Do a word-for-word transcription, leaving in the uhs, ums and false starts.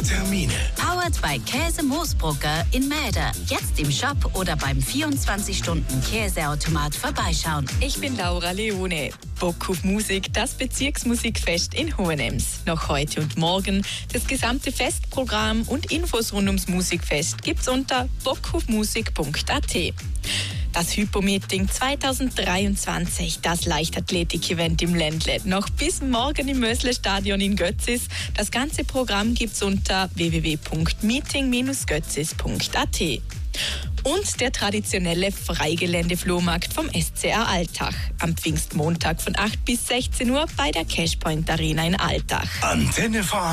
Termine. Powered by Käse Moosbrucker in Mäder. Jetzt im Shop oder beim vierundzwanzig Stunden Käseautomat vorbeischauen. Ich bin Laura Leone. Bock auf Musik, das Bezirksmusikfest in Hohenems. Noch heute und morgen das gesamte Festprogramm und Infos rund ums Musikfest gibt's unter bockaufmusik punkt a t. Das Hypo-Meeting zweitausenddreiundzwanzig, das Leichtathletik-Event im Ländle, noch bis morgen im Mösle-Stadion in Götzis. Das ganze Programm gibt's unter w w w punkt meeting dash götzis punkt a t. Und der traditionelle Freigelände-Flohmarkt vom S C A Altach. Am Pfingstmontag von acht bis sechzehn Uhr bei der Cashpoint Arena in Altach. Antenne